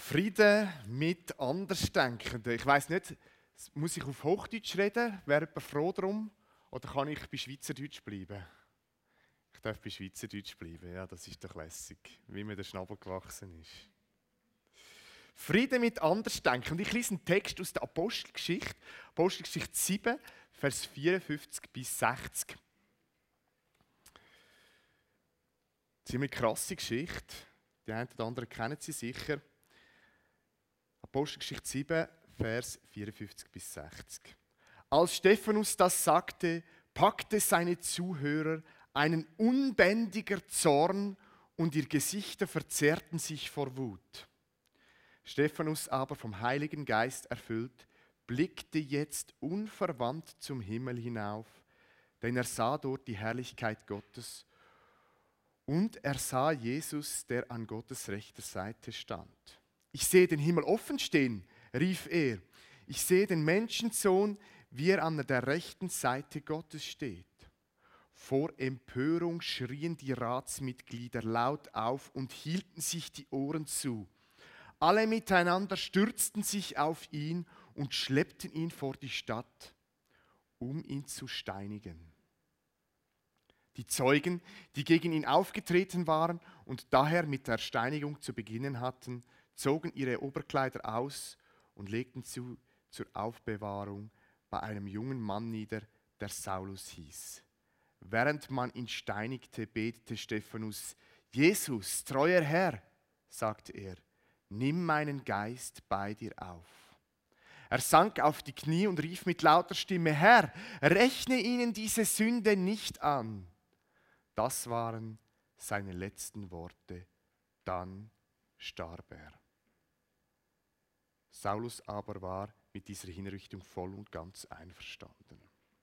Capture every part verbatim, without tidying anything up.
Frieden mit Andersdenkenden. Ich weiss nicht, muss ich auf Hochdeutsch reden? Wäre jemand froh darum? Oder kann ich bei Schweizerdeutsch bleiben? Ich darf bei Schweizerdeutsch bleiben, ja, das ist doch lässig, wie mir der Schnabel gewachsen ist. Frieden mit Andersdenken. Und ich lese einen Text aus der Apostelgeschichte, Apostelgeschichte sieben, Vers vierundfünfzig bis sechzig. Ziemlich krasse Geschichte. Die einen oder anderen kennen sie sicher. Apostelgeschichte sieben, Vers vierundfünfzig bis sechzig. Als Stephanus das sagte, packte seine Zuhörer einen unbändiger Zorn und ihre Gesichter verzerrten sich vor Wut. Stephanus aber vom Heiligen Geist erfüllt, blickte jetzt unverwandt zum Himmel hinauf, denn er sah dort die Herrlichkeit Gottes und er sah Jesus, der an Gottes rechter Seite stand. Ich sehe den Himmel offen stehen, rief er. Ich sehe den Menschensohn, wie er an der rechten Seite Gottes steht. Vor Empörung schrien die Ratsmitglieder laut auf und hielten sich die Ohren zu. Alle miteinander stürzten sich auf ihn und schleppten ihn vor die Stadt, um ihn zu steinigen. Die Zeugen, die gegen ihn aufgetreten waren und daher mit der Steinigung zu beginnen hatten, zogen ihre Oberkleider aus und legten zu, zur Aufbewahrung bei einem jungen Mann nieder, der Saulus hieß. Während man ihn steinigte, betete Stephanus: Jesus, treuer Herr, sagte er, nimm meinen Geist bei dir auf. Er sank auf die Knie und rief mit lauter Stimme: Herr, rechne ihnen diese Sünde nicht an. Das waren seine letzten Worte. Dann starb er. Saulus aber war mit dieser Hinrichtung voll und ganz einverstanden.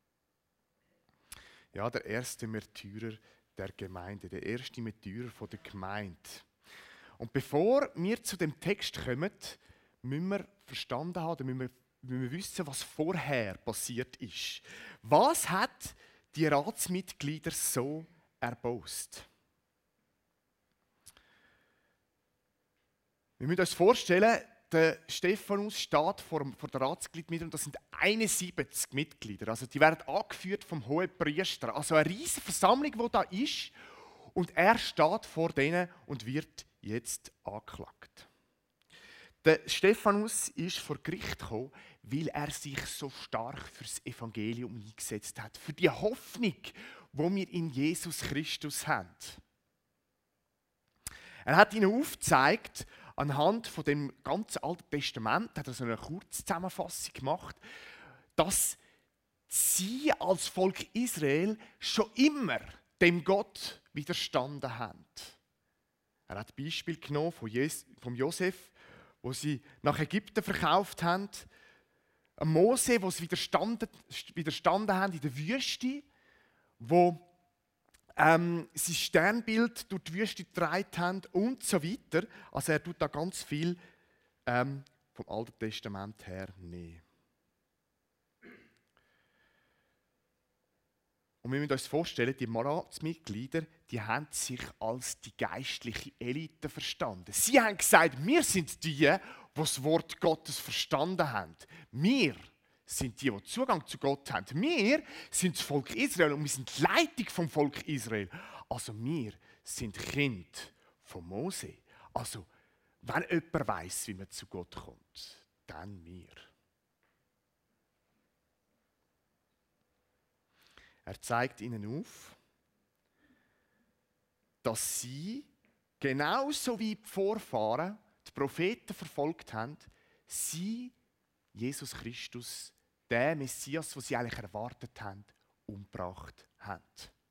Ja, der erste Märtyrer der Gemeinde, der erste Märtyrer von der Gemeinde. Und bevor wir zu dem Text kommen, müssen wir verstanden haben, müssen wir, müssen wir wissen, was vorher passiert ist. Was hat die Ratsmitglieder so erbost? Wir müssen uns vorstellen, der Stephanus steht vor, vor der Ratsmitglieder und das sind einundsiebzig Mitglieder. Also die werden angeführt vom Hohenpriester. Also eine riesige Versammlung, die da ist. Und er steht vor denen und wird jetzt angeklagt. Der Stephanus ist vor Gericht gekommen, weil er sich so stark für das Evangelium eingesetzt hat. Für die Hoffnung, die wir in Jesus Christus haben. Er hat ihnen aufgezeigt, anhand von dem ganzen Alten Testament, hat er so eine Kurzzusammenfassung gemacht, dass sie als Volk Israel schon immer dem Gott widerstanden haben. Er hat Beispiel genommen von vom Josef, wo sie nach Ägypten verkauft haben, Mose, wo sie widerstanden, widerstanden haben in der Wüste, wo ähm, sein Sternbild durch die Wüste getragen haben und so weiter. Also er tut da ganz viel ähm, vom Alten Testament her nehmen. Und wir müssen uns vorstellen, die Ratsmitglieder, die haben sich als die geistliche Elite verstanden. Sie haben gesagt, wir sind die, die das Wort Gottes verstanden haben. Wir sind die, die Zugang zu Gott haben. Wir sind das Volk Israel und wir sind die Leitung vom Volk Israel. Also wir sind Kind von Mose. Also wenn jemand weiss, wie man zu Gott kommt, dann wir. Er zeigt ihnen auf, dass sie, genauso wie die Vorfahren, die Propheten verfolgt haben, sie, Jesus Christus, den Messias, den sie eigentlich erwartet haben, umgebracht haben.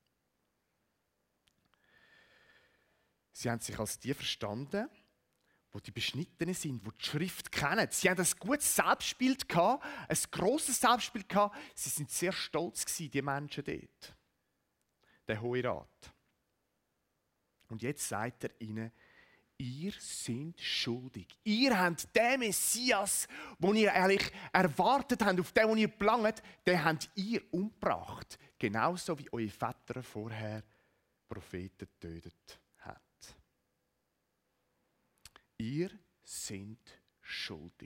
Sie haben sich als die verstanden, wo die Beschnittenen sind, die die Schrift kennen. Sie haben ein gutes Selbstbild gehabt, ein grosses Selbstbild gehabt. Sie sind sehr stolz gewesen, die Menschen dort. Der Hohe Rat. Und jetzt sagt er ihnen, ihr seid schuldig. Ihr habt den Messias, den ihr eigentlich erwartet habt, auf den, den ihr planget, den habt ihr umgebracht. Genauso wie eure Väter vorher Propheten getötet haben. Ihr sind schuldig.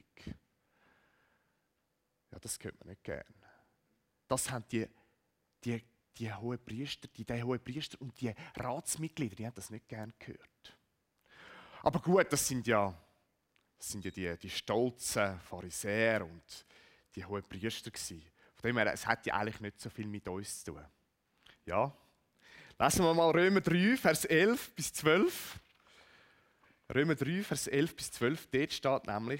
Ja, das hört man nicht gern. Das haben die, die, die hohen Priester, die, die hohen Priester und die Ratsmitglieder, die haben das nicht gern gehört. Aber gut, das sind ja, das sind ja die, die stolzen Pharisäer und die hohen Priester gewesen. Von dem her, es hat ja eigentlich nicht so viel mit uns zu tun. Ja. Lesen wir mal Römer drei, Vers elf bis zwölf. Römer drei, Vers elf bis zwölf, dort steht nämlich: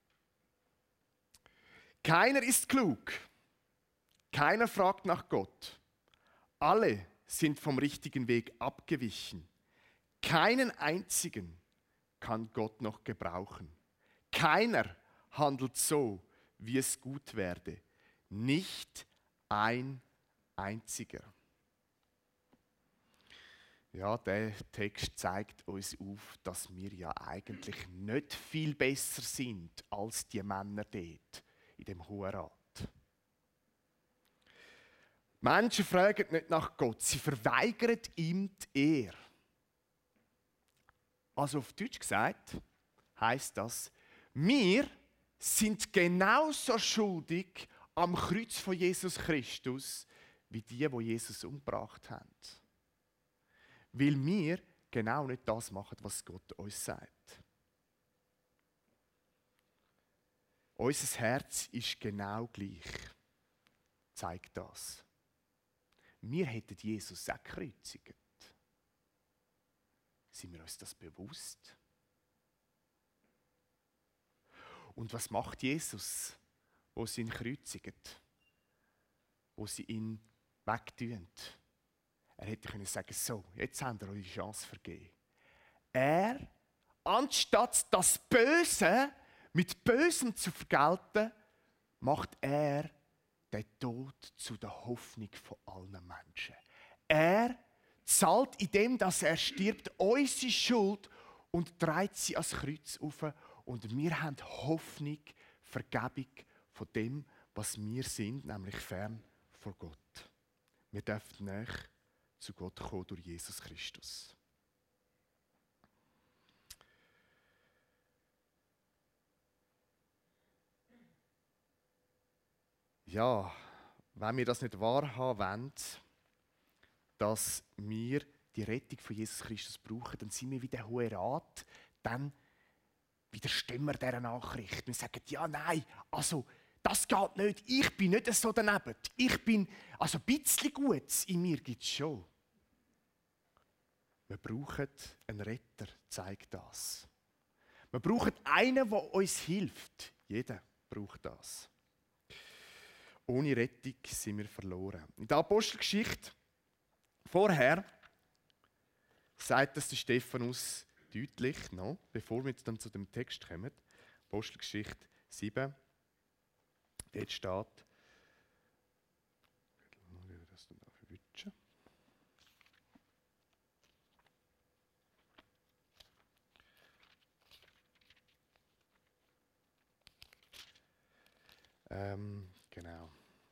Keiner ist klug, keiner fragt nach Gott. Alle sind vom richtigen Weg abgewichen. Keinen einzigen kann Gott noch gebrauchen. Keiner handelt so, wie es gut werde. Nicht ein einziger. Ja, der Text zeigt uns auf, dass wir ja eigentlich nicht viel besser sind als die Männer dort in dem Hohen Rat. Menschen fragen nicht nach Gott, sie verweigern ihm die Ehre. Also auf Deutsch gesagt heisst das, wir sind genauso schuldig am Kreuz von Jesus Christus wie die, die Jesus umgebracht haben. Weil wir genau nicht das machen, was Gott uns sagt. Unser Herz ist genau gleich, zeigt das. Wir hätten Jesus auch gekreuzigt. Sind wir uns das bewusst? Und was macht Jesus, wo sie ihn kreuzigen? Wo sie ihn wegtun? Er hätte können sagen, so, jetzt habt ihr eure Chance vergeben. Er, anstatt das Böse mit Bösem zu vergelten, macht er den Tod zu der Hoffnung von allen Menschen. Er zahlt in dem, dass er stirbt, unsere Schuld und trägt sie ans Kreuz auf. Und wir haben Hoffnung, Vergebung von dem, was wir sind, nämlich fern von Gott. Wir dürfen näher zu Gott kommen durch Jesus Christus. Ja, wenn wir das nicht wahrhaben wollen, dass wir die Rettung von Jesus Christus brauchen, dann sind wir wie der Hohe Rat, dann widerstehen wir dieser Nachricht. Wir sagen, ja, nein, also das geht nicht, ich bin nicht so daneben. Ich bin, also ein bisschen Gutes in mir gibt es schon. Wir brauchen einen Retter, zeigt das. Wir brauchen einen, der uns hilft. Jeder braucht das. Ohne Rettung sind wir verloren. In der Apostelgeschichte vorher sagt das der Stephanus deutlich, noch, bevor wir jetzt dann zu dem Text kommen. Apostelgeschichte sieben. Dort steht, das da verwischen. Ähm, genau.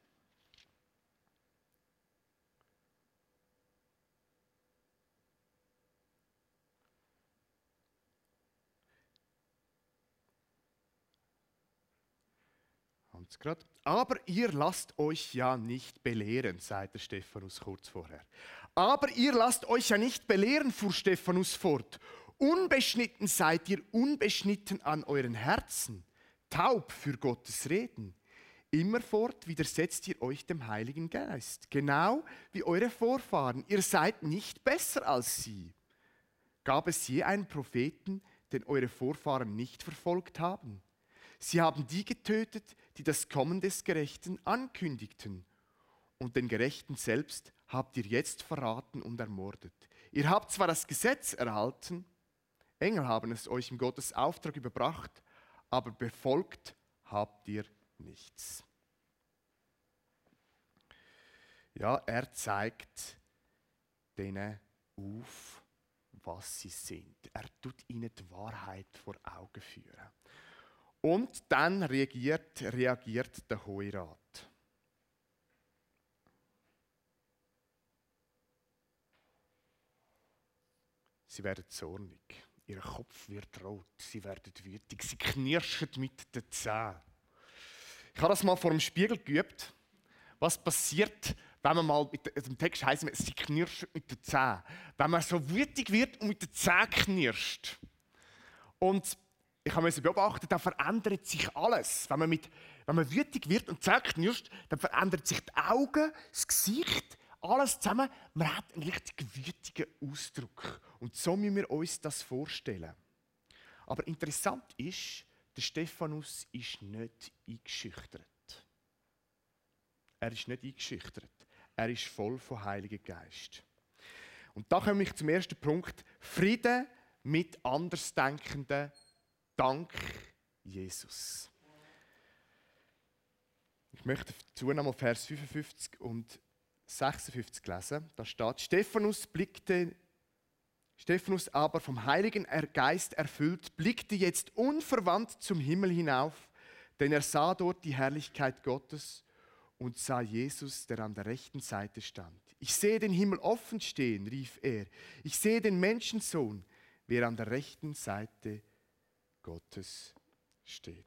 Grad. Aber ihr lasst euch ja nicht belehren, sagt der Stephanus kurz vorher. Aber ihr lasst euch ja nicht belehren, fuhr Stephanus fort. Unbeschnitten seid ihr, unbeschnitten an euren Herzen, taub für Gottes Reden. Immerfort widersetzt ihr euch dem Heiligen Geist, genau wie eure Vorfahren. Ihr seid nicht besser als sie. Gab es je einen Propheten, den eure Vorfahren nicht verfolgt haben? Sie haben die getötet, die das Kommen des Gerechten ankündigten. Und den Gerechten selbst habt ihr jetzt verraten und ermordet. Ihr habt zwar das Gesetz erhalten, Engel haben es euch in Gottes Auftrag überbracht, aber befolgt habt ihr nichts. Ja, er zeigt denen auf, was sie sind. Er tut ihnen die Wahrheit vor Augen führen. Und dann reagiert, reagiert der Hohe Rat. Sie werden zornig. Ihr Kopf wird rot, sie werden wütig, sie knirschen mit den Zähnen. Ich habe das mal vor dem Spiegel geübt. Was passiert, wenn man mal, mit dem Text heisst es, sie knirschen mit den Zähnen. Wenn man so wütig wird und mit den Zähnen knirscht. Und ich habe beobachtet, dann verändert sich alles. Wenn man, mit, wenn man wütig wird und Zähne knirscht, dann verändert sich die Augen, das Gesicht, alles zusammen. Man hat einen richtig wütigen Ausdruck. Und so müssen wir uns das vorstellen. Aber interessant ist, der Stephanus ist nicht eingeschüchtert. Er ist nicht eingeschüchtert. Er ist voll von Heiligen Geist. Und da komme ich zum ersten Punkt. Frieden mit Andersdenkenden dank Jesus. Ich möchte dazu nochmal Vers fünfundfünfzig und sechsundfünfzig lesen. Da steht, Stephanus blickte, Stephanus aber vom Heiligen Geist erfüllt, blickte jetzt unverwandt zum Himmel hinauf, denn er sah dort die Herrlichkeit Gottes und sah Jesus, der an der rechten Seite stand. Ich sehe den Himmel offen stehen, rief er. Ich sehe den Menschensohn, wie er an der rechten Seite Gottes steht.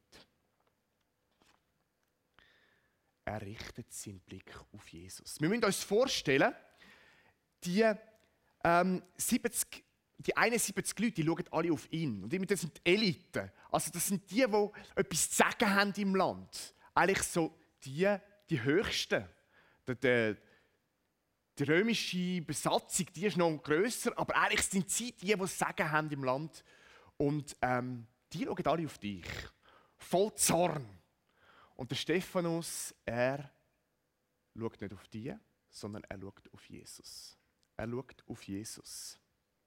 Er richtet seinen Blick auf Jesus. Wir müssen uns vorstellen, die, ähm, siebzig, die einundsiebzig Leute, die schauen alle auf ihn. Und das sind die Eliten. Also das sind die, die etwas zu sagen haben im Land. Eigentlich so die, die Höchsten. Die, die, die römische Besatzung, die ist noch grösser, aber eigentlich sind sie die, die es sagen haben im Land. Und ähm, die schauen alle auf dich. Voll Zorn. Und der Stephanus, er schaut nicht auf die, sondern er schaut auf Jesus. Er schaut auf Jesus.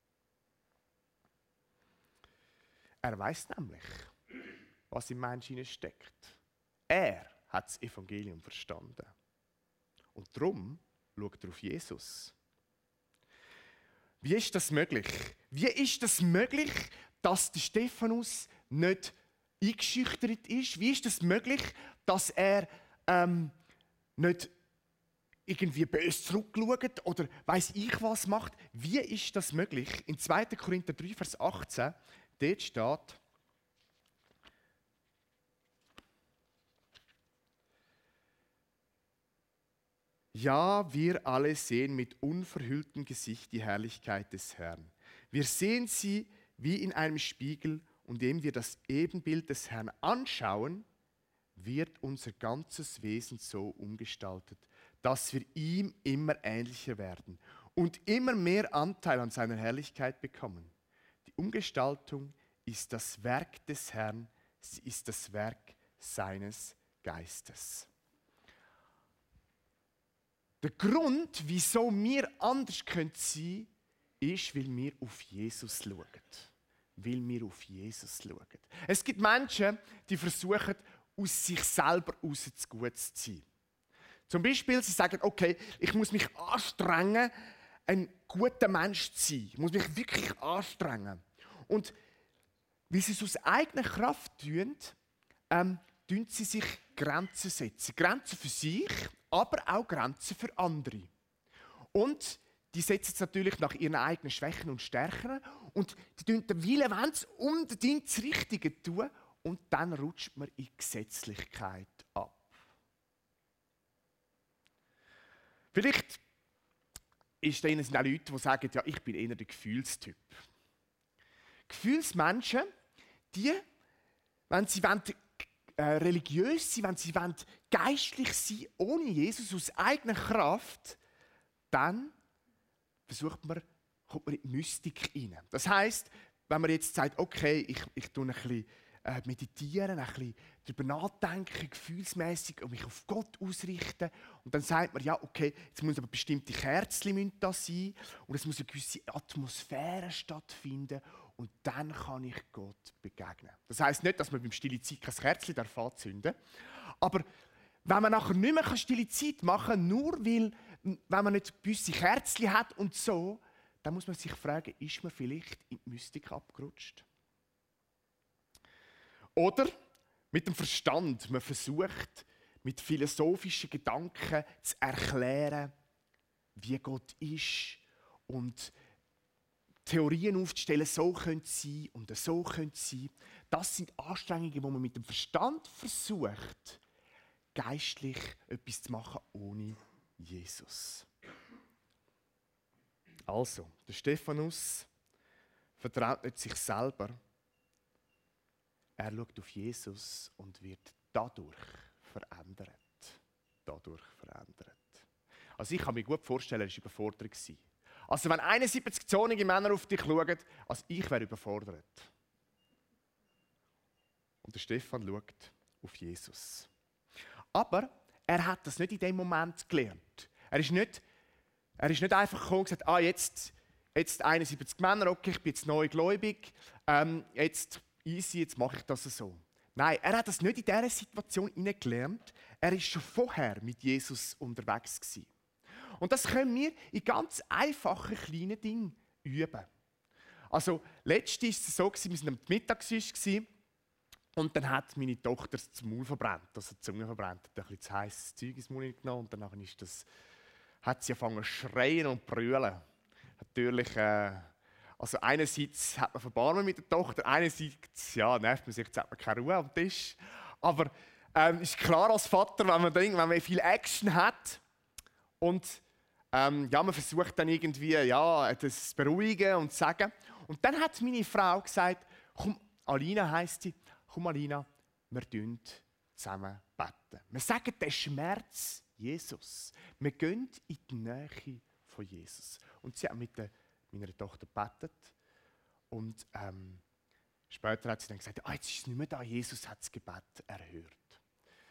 Er weiß nämlich, was im Menschen steckt. Er hat das Evangelium verstanden. Und darum schaut er auf Jesus. Wie ist das möglich? Wie ist das möglich, dass der Stephanus nicht eingeschüchtert ist? Wie ist das möglich, dass er ähm, nicht irgendwie böse zurückschaut oder weiss ich was macht? Wie ist das möglich? In zweiter Korinther drei, Vers achtzehn, dort steht, ja, wir alle sehen mit unverhülltem Gesicht die Herrlichkeit des Herrn. Wir sehen sie wie in einem Spiegel, und indem wir das Ebenbild des Herrn anschauen, wird unser ganzes Wesen so umgestaltet, dass wir ihm immer ähnlicher werden und immer mehr Anteil an seiner Herrlichkeit bekommen. Die Umgestaltung ist das Werk des Herrn, sie ist das Werk seines Geistes. Der Grund, wieso wir anders sein können, ist, weil wir auf Jesus schauen. Weil wir auf Jesus schauen. Es gibt Menschen, die versuchen, aus sich selber raus zu gut zu sein. Zum Beispiel, sie sagen, okay, ich muss mich anstrengen, ein guter Mensch zu sein. Ich muss mich wirklich anstrengen. Und weil sie es aus eigener Kraft tun, ähm, tun sie sich Grenzen setzen. Grenzen für sich, aber auch Grenzen für andere. Und die setzen es natürlich nach ihren eigenen Schwächen und Stärken und die tun den Willen, wenn sie unbedingt das Richtige tun, und dann rutscht man in Gesetzlichkeit ab. Vielleicht ist da sind auch Leute, die sagen, ja, ich bin eher der Gefühlstyp. Gefühlsmenschen, die, wenn sie wollen, äh, religiös sind, wenn sie wollen, geistlich sein, ohne Jesus, aus eigener Kraft, dann versucht man, kommt man in die Mystik rein. Das heisst, wenn man jetzt sagt, okay, ich, ich tue ein bisschen äh, meditieren, ein bisschen darüber nachdenken, gefühlsmäßig und mich auf Gott ausrichten, und dann sagt man, ja, okay, jetzt muss aber bestimmte Kerzen da sein und es muss eine gewisse Atmosphäre stattfinden und dann kann ich Gott begegnen. Das heisst nicht, dass man beim Stille Zeit kein Kerzchen anzünden darf, aber wenn man nachher nicht mehr stille Zeit machen kann, nur weil, wenn man nicht gewisse Kerzchen hat und so, dann muss man sich fragen, ist man vielleicht in die Mystik abgerutscht? Oder mit dem Verstand, man versucht, mit philosophischen Gedanken zu erklären, wie Gott ist und Theorien aufzustellen, so könnte es sein und so könnte es sein. Das sind Anstrengungen, die man mit dem Verstand versucht, geistlich etwas zu machen ohne Jesus. Also, der Stephanus vertraut nicht sich selber. Er schaut auf Jesus und wird dadurch verändert. Dadurch verändert. Also ich kann mir gut vorstellen, er war überfordert. Also wenn einundsiebzig-zornige Männer auf dich schauen, also ich wäre überfordert. Und der Stephan schaut auf Jesus. Aber er hat das nicht in dem Moment gelernt. Er ist nicht, er ist nicht einfach gekommen und gesagt, ah, jetzt, jetzt einundsiebzig Männer, okay, ich bin jetzt neu gläubig, ähm, jetzt easy, jetzt mache ich das so. Nein, er hat das nicht in dieser Situation gelernt. Er war schon vorher mit Jesus unterwegs gewesen. Und das können wir in ganz einfachen, kleinen Dingen üben. Also, letztens war es so, wir waren am Mittagstisch und dann hat meine Tochter das Maul verbrannt, also die Zunge verbrannt, hat ein bisschen zu heisses Zeug ins Mund genommen und dann ist das, hat sie angefangen zu schreien und zu brüllen. Natürlich, äh, also einerseits hat man Verbarmen mit der Tochter, einerseits ja, nervt man sich, jetzt hat man keine Ruhe am Tisch. Aber ähm, ist klar als Vater, wenn man, denkt, wenn man viel Action hat und ähm, ja, man versucht dann irgendwie ja, das zu beruhigen und zu sagen. Und dann hat meine Frau gesagt, komm, Alina heisst sie, komm Alina, wir beten zusammen beten. Wir sagen den Schmerz Jesus. Wir gehen in die Nähe von Jesus. Und sie hat mit der, meiner Tochter gebetet. Und ähm, später hat sie dann gesagt, ah, jetzt ist es nicht mehr da, Jesus hat das Gebet erhört.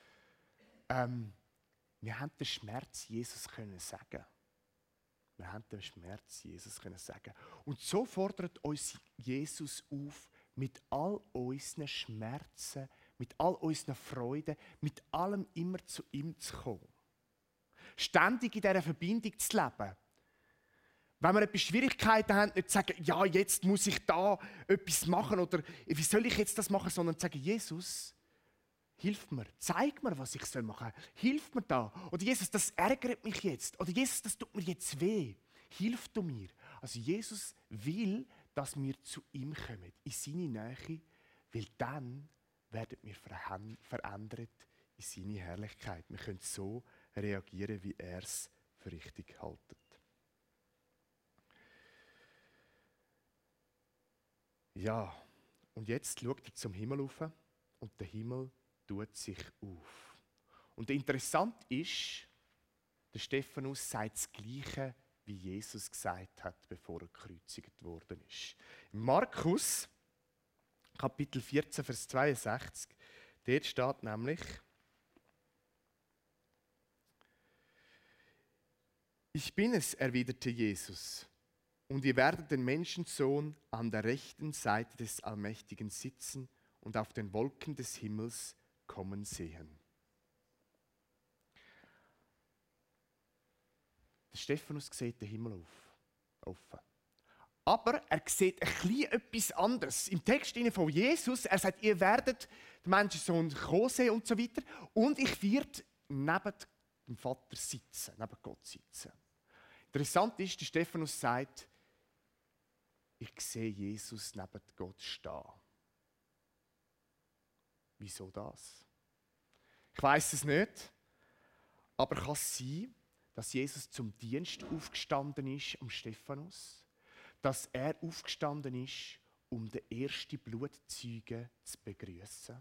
Ähm, wir haben den Schmerz Jesus können sagen. Wir haben den Schmerz Jesus können sagen. Und so fordert uns Jesus auf, mit all unseren Schmerzen, mit all unseren Freuden, mit allem immer zu ihm zu kommen. Ständig in dieser Verbindung zu leben. Wenn wir etwas Schwierigkeiten haben, nicht zu sagen, ja, jetzt muss ich da etwas machen oder wie soll ich jetzt das machen, sondern zu sagen, Jesus, hilf mir, zeig mir, was ich machen soll. Hilf mir da. Oder Jesus, das ärgert mich jetzt. Oder Jesus, das tut mir jetzt weh. Hilf du mir. Also Jesus will, dass wir zu ihm kommen, in seine Nähe, weil dann werden wir verändert in seine Herrlichkeit. Wir können so reagieren, wie er es für richtig hält. Ja, und jetzt schaut er zum Himmel auf und der Himmel tut sich auf. Und interessant ist, der Stephanus sagt das Gleiche, wie Jesus gesagt hat, bevor er gekreuzigt worden ist. In Markus, Kapitel vierzehn, Vers zweiundsechzig, dort steht nämlich, ich bin es, erwiderte Jesus, und ihr werdet den Menschensohn an der rechten Seite des Allmächtigen sitzen und auf den Wolken des Himmels kommen sehen. Der Stephanus sieht den Himmel auf, offen. Aber er sieht ein bisschen etwas anderes. Im Text von Jesus, er sagt, ihr werdet den Menschensohn kommen sehen und so weiter. Und ich werde neben dem Vater sitzen, neben Gott sitzen. Interessant ist, der Stephanus sagt, ich sehe Jesus neben Gott stehen. Wieso das? Ich weiß es nicht, aber kann es sein, dass Jesus zum Dienst aufgestanden ist am Stephanus? Dass er aufgestanden ist, um den ersten Blutzeugen zu begrüßen?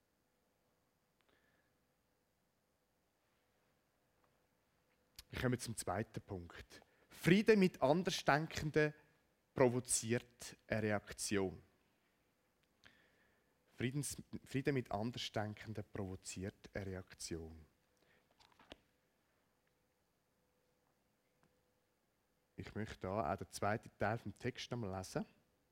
Wir kommen zum zweiten Punkt. Friede mit Andersdenkenden provoziert eine Reaktion. Friedens, Friede mit Andersdenkenden provoziert eine Reaktion. Ich möchte hier auch den zweiten Teil vom Text nochmal lesen.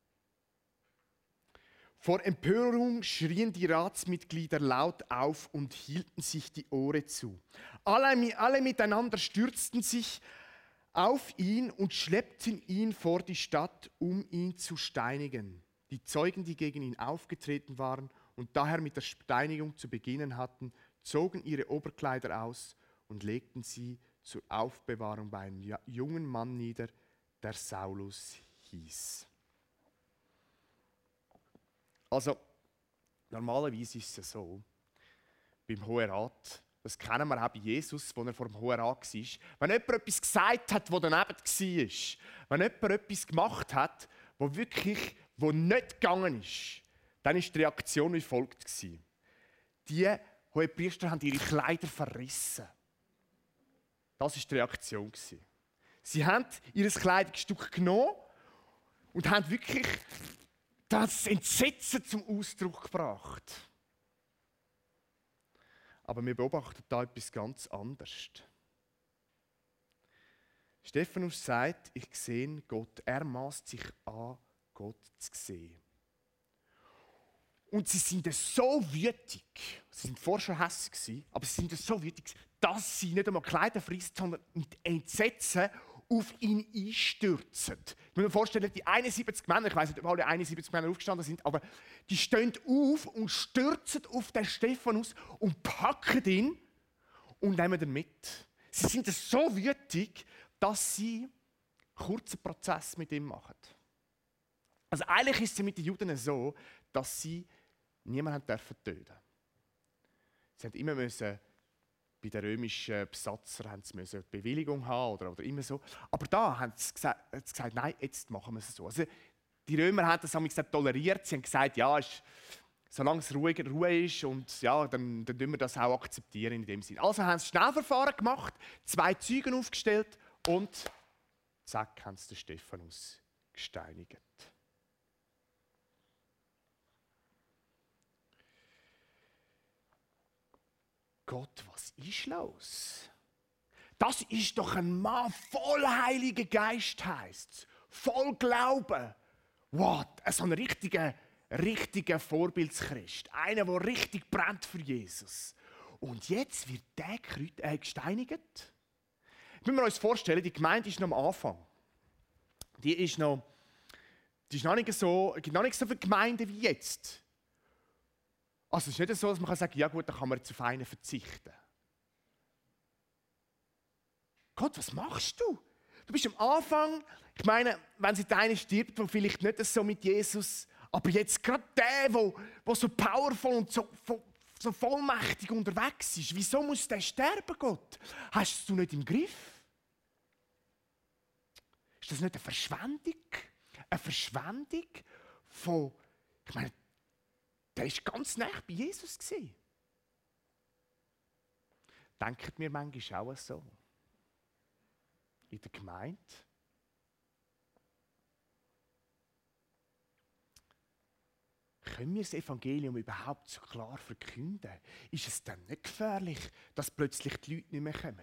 Vor Empörung schrien die Ratsmitglieder laut auf und hielten sich die Ohren zu. Alle, alle miteinander stürzten sich auf ihn und schleppten ihn vor die Stadt, um ihn zu steinigen. Die Zeugen, die gegen ihn aufgetreten waren und daher mit der Steinigung zu beginnen hatten, zogen ihre Oberkleider aus und legten sie zur Aufbewahrung bei einem jungen Mann nieder, der Saulus hieß. Also, normalerweise ist es ja so, beim Hohen Rat, das kennen wir auch bei Jesus, als er vor dem Hohen Rat war, wenn jemand etwas gesagt hat, das daneben war, wenn jemand etwas gemacht hat, wo wirklich wo nicht gegangen ist, dann war die Reaktion wie folgt. Die Hohepriester haben ihre Kleider verrissen. Das war die Reaktion. Sie haben ihr Kleidungsstück genommen und haben wirklich das Entsetzen zum Ausdruck gebracht. Aber wir beobachten da etwas ganz anderes. Stephanus sagt, ich sehe Gott. Er maßt sich an, Gott zu sehen. Und sie sind so wütig, sie sind vorher schon hässlich, aber sie sind so wütig, dass sie nicht einmal Kleider frisst, sondern mit Entsetzen auf ihn einstürzen. Ich muss mir vorstellen, die einundsiebzig Männer, ich weiß nicht, ob alle einundsiebzig Männer aufgestanden sind, aber die stehen auf und stürzen auf den Stephanus und packen ihn und nehmen ihn mit. Sie sind so wütig, dass sie einen kurzen Prozess mit ihm machen. Also eigentlich ist es mit den Juden so, dass sie niemanden töten durften. Sie mussten immer müssen, bei den römischen Besatzern müssen Bewilligung haben oder, oder immer so. Aber da haben sie gesagt, haben sie gesagt, nein, jetzt machen wir es so. Also, die Römer haben das gesagt, toleriert. Sie haben gesagt, ja, ist, solange es ruhig, Ruhe ist, und, ja, dann, dann tun wir das auch akzeptieren in dem Sinne. Also haben sie Schnellverfahren gemacht, zwei Zeugen aufgestellt und zack, haben sie den Stephanus gesteinigt. Gott, was ist los? Das ist doch ein Mann voll Heiliger Geist, heisst es. Voll Glauben. Wow, so ein richtiger, richtiger Vorbildschrist. Einer, der richtig brennt für Jesus. Und jetzt wird der äh, gesteinigt. Wenn wir uns vorstellen, die Gemeinde ist noch am Anfang. Die ist noch, die ist noch nicht so, gibt noch nicht so viele Gemeinden wie jetzt. Also es ist nicht so, dass man sagen kann, ja gut, dann kann man jetzt auf einen verzichten. Gott, was machst du? Du bist am Anfang, ich meine, wenn sich der eine stirbt, der vielleicht nicht so mit Jesus, aber jetzt gerade der, der, der so powerful und so, so vollmächtig unterwegs ist, wieso muss der sterben, Gott? Hast du nicht im Griff? Ist das nicht eine Verschwendung? Eine Verschwendung von, ich meine, der war ganz nah bei Jesus. Denkt mir manchmal auch so. In der Gemeinde. Können wir das Evangelium überhaupt so klar verkünden? Ist es dann nicht gefährlich, dass plötzlich die Leute nicht mehr kommen?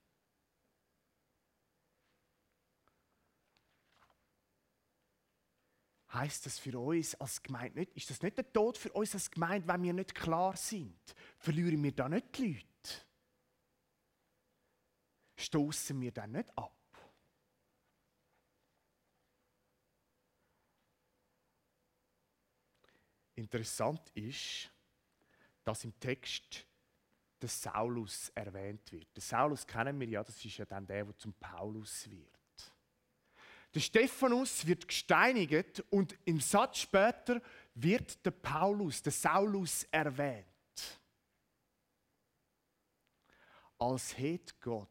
Heißt das für uns als Gemeinde nicht? Ist das nicht der Tod für uns als Gemeinde, wenn wir nicht klar sind? Verlieren wir da nicht die Leute? Stoßen wir dann nicht ab? Interessant ist, dass im Text der Saulus erwähnt wird. Den Saulus kennen wir ja, das ist ja dann der, der zum Paulus wird. Der Stephanus wird gesteinigt und im Satz später wird der Paulus, der Saulus erwähnt. Als hätte Gott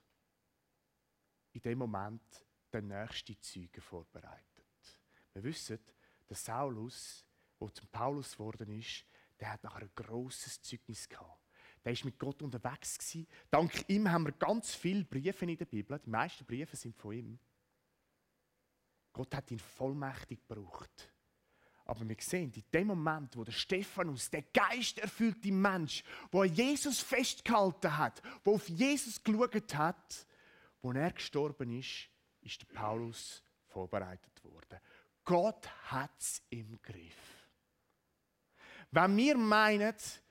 in dem Moment den nächsten Zeugen vorbereitet. Wir wissen, der Saulus, der zum Paulus geworden ist, der hat nachher ein grosses Zeugnis gehabt. Der war mit Gott unterwegs gewesen. Dank ihm haben wir ganz viele Briefe in der Bibel. Die meisten Briefe sind von ihm. Gott hat ihn vollmächtig gebraucht. Aber wir sehen, in dem Moment, wo der Stephanus, der geisterfüllte Mensch, der an Jesus festgehalten hat, der auf Jesus geschaut hat, wo er gestorben ist, ist der Paulus vorbereitet worden. Gott hat es im Griff. Wenn wir meinen,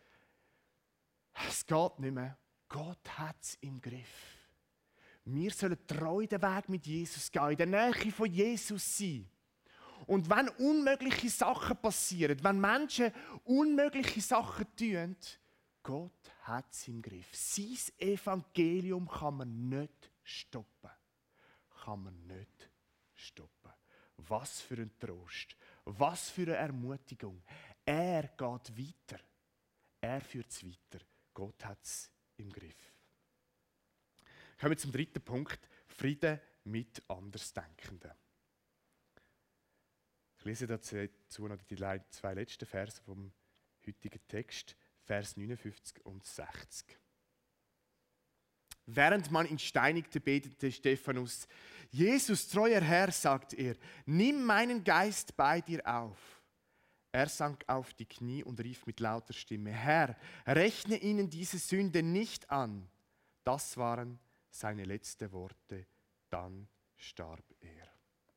es geht nicht mehr, Gott hat es im Griff. Wir sollen treu den Weg mit Jesus gehen, in der Nähe von Jesus sein. Und wenn unmögliche Sachen passieren, wenn Menschen unmögliche Sachen tun, Gott hat es im Griff. Sein Evangelium kann man nicht stoppen. Kann man nicht stoppen. Was für ein Trost, Was für eine Ermutigung. Er geht weiter. Er führt es weiter. Gott hat es im Griff. Kommen wir zum dritten Punkt. Frieden mit Andersdenkenden. Ich lese dazu noch die zwei letzten Verse vom heutigen Text, Vers neunundfünfzig und sechzig. Während man ihn steinigte, betete Stephanus: Jesus, treuer Herr, sagt er, nimm meinen Geist bei dir auf. Er sank auf die Knie und rief mit lauter Stimme: Herr, rechne ihnen diese Sünde nicht an. Das waren seine letzten Worte. Dann starb er.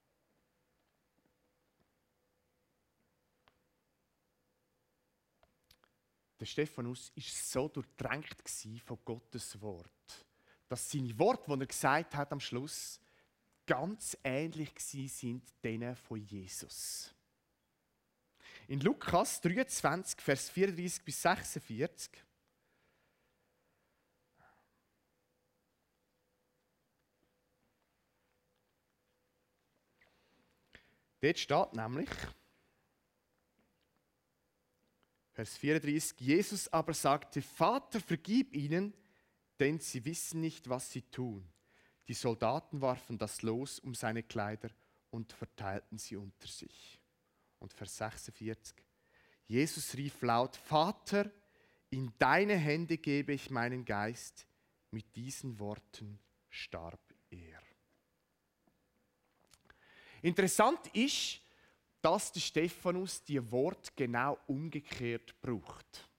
Der Stephanus war so durchdrängt von Gottes Wort, dass seine Worte, die er gesagt hat am Schluss, ganz ähnlich sind denen von Jesus. In Lukas dreiundzwanzig, Vers vierunddreißig bis sechsundvierzig dort steht nämlich, Vers vierunddreißig, Jesus aber sagte: Vater, vergib ihnen, denn sie wissen nicht, was sie tun. Die Soldaten warfen das Los um seine Kleider und verteilten sie unter sich. Und Vers sechsundvierzig, Jesus rief laut: Vater, in deine Hände gebe ich meinen Geist. Mit diesen Worten starb er. Interessant ist, dass der Stephanus die Wort genau umgekehrt braucht.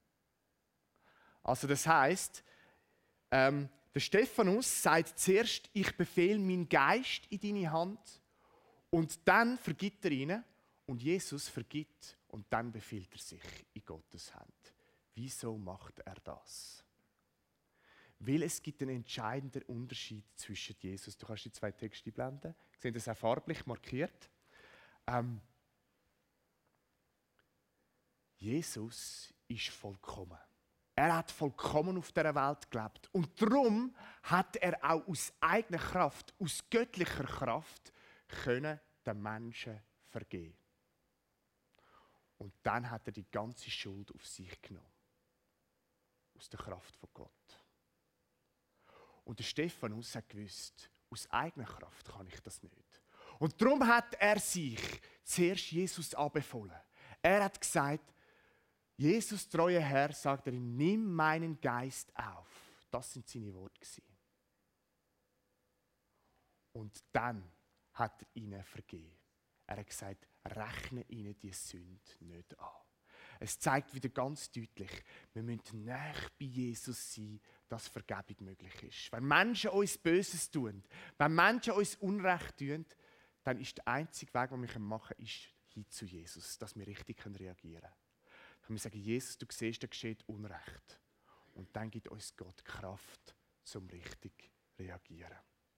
Also das heißt, ähm, der Stephanus sagt zuerst: Ich befehle meinen Geist in deine Hand, und dann vergibt er ihnen, und Jesus vergibt, und dann befiehlt er sich in Gottes Hand. Wieso macht er das? Weil es gibt einen entscheidenden Unterschied zwischen Jesus. Du kannst die zwei Texte blenden. Sie sehen das auch farblich markiert. Ähm, Jesus ist vollkommen. Er hat vollkommen auf dieser Welt gelebt. Und darum hat er auch aus eigener Kraft, aus göttlicher Kraft, können den Menschen vergeben. Und dann hat er die ganze Schuld auf sich genommen. Aus der Kraft von Gott. Und der Stephanus hat gewusst, aus eigener Kraft kann ich das nicht. Und darum hat er sich zuerst Jesus anbefohlen. Er hat gesagt: Jesus, treuer Herr, sagt er, nimm meinen Geist auf. Das sind seine Worte gewesen. Und dann hat er ihnen vergeben. Er hat gesagt, rechne ihnen die Sünde nicht an. Es zeigt wieder ganz deutlich, wir müssen näher bei Jesus sein, dass Vergebung möglich ist. Wenn Menschen uns Böses tun, wenn Menschen uns Unrecht tun, dann ist der einzige Weg, den wir machen können, ist hin zu Jesus, dass wir richtig reagieren können. Dann können wir sagen: Jesus, du siehst, da geschieht Unrecht. Und dann gibt uns Gott Kraft, zum richtig zu reagieren.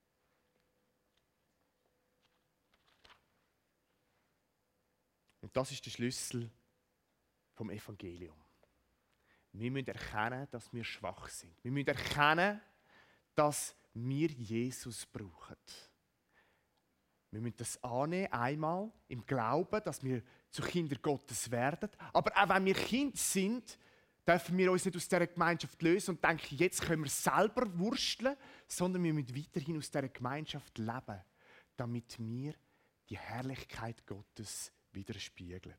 Und das ist der Schlüssel vom Evangelium. Wir müssen erkennen, dass wir schwach sind. Wir müssen erkennen, dass wir Jesus brauchen. Wir müssen das annehmen, einmal im Glauben, dass wir zu Kindern Gottes werden. Aber auch wenn wir Kinder sind, dürfen wir uns nicht aus dieser Gemeinschaft lösen und denken, jetzt können wir selber wursteln, sondern wir müssen weiterhin aus dieser Gemeinschaft leben, damit wir die Herrlichkeit Gottes widerspiegeln.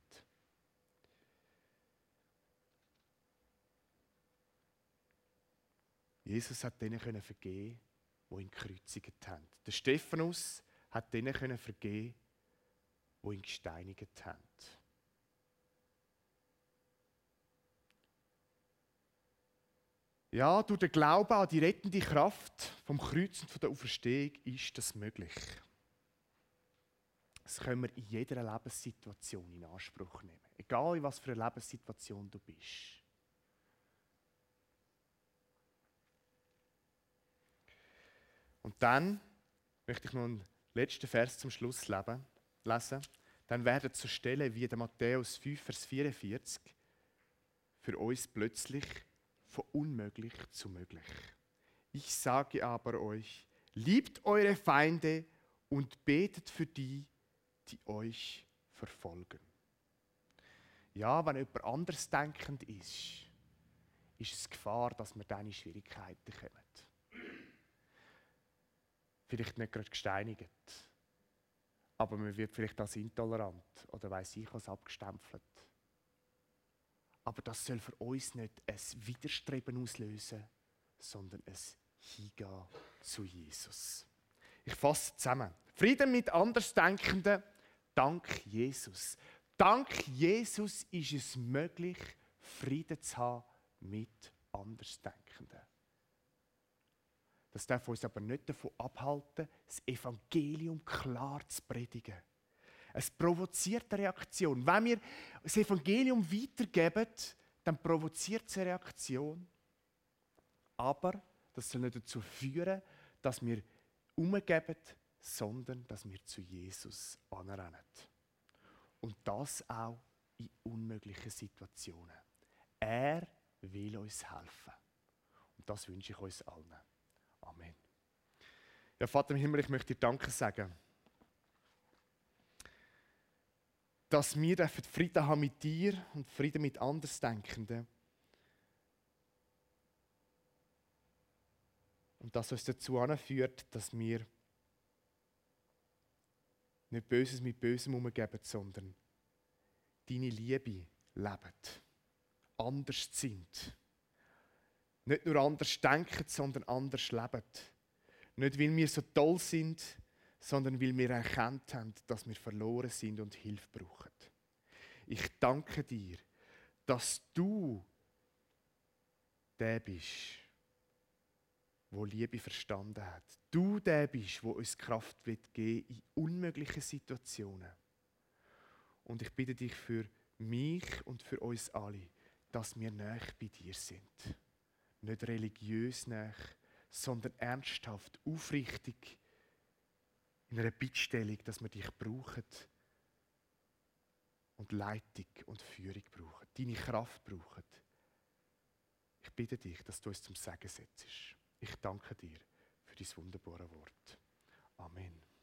Jesus hat denen vergeben, die ihn gekreuzigt haben. Der Stephanus hat denen vergeben, die ihn gesteinigt haben. Ja, durch den Glauben an die rettende Kraft vom Kreuz und von der Auferstehung ist das möglich. Das können wir in jeder Lebenssituation in Anspruch nehmen. Egal in was für eine Lebenssituation du bist. Und dann möchte ich noch einen letzten Vers zum Schluss lesen. Dann werden zur Stelle wie der Matthäus fünf, Vers vierundvierzig für uns plötzlich von unmöglich zu möglich. Ich sage aber euch, liebt eure Feinde und betet für die, die euch verfolgen. Ja, wenn jemand anders denkend ist, ist es Gefahr, dass wir dann in Schwierigkeiten kommen. Vielleicht nicht gerade gesteinigt, aber man wird vielleicht als intolerant oder weiss ich was abgestempelt. Aber das soll für uns nicht ein Widerstreben auslösen, sondern ein Hingehen zu Jesus. Ich fasse zusammen. Frieden mit Andersdenkenden, dank Jesus. Dank Jesus ist es möglich, Frieden zu haben mit Andersdenkenden. Das darf uns aber nicht davon abhalten, das Evangelium klar zu predigen. Es provoziert eine Reaktion. Wenn wir das Evangelium weitergeben, dann provoziert es eine Reaktion. Aber das soll nicht dazu führen, dass wir umgeben, sondern dass wir zu Jesus anrennen. Und das auch in unmöglichen Situationen. Er will uns helfen. Und das wünsche ich uns allen. Amen. Ja, Vater im Himmel, ich möchte dir Danke sagen, dass wir Frieden haben mit dir und Frieden mit Andersdenkenden. Und das uns dazu anführt, dass wir nicht Böses mit Bösem umgeben, sondern deine Liebe leben. Anders sind. Nicht nur anders denken, sondern anders leben. Nicht, weil wir so toll sind, sondern weil wir erkannt haben, dass wir verloren sind und Hilfe brauchen. Ich danke dir, dass du der bist, wo Liebe verstanden hat. Du der bist, wo uns Kraft wird geben in unmöglichen Situationen. Und ich bitte dich für mich und für uns alle, dass wir nahe bei dir sind. Nicht religiös nahe, sondern ernsthaft, aufrichtig, in einer Bittstellung, dass wir dich brauchen und Leitung und Führung brauchen, deine Kraft brauchen. Ich bitte dich, dass du uns zum Segen setzt. Ich danke dir für dein wunderbare Wort. Amen.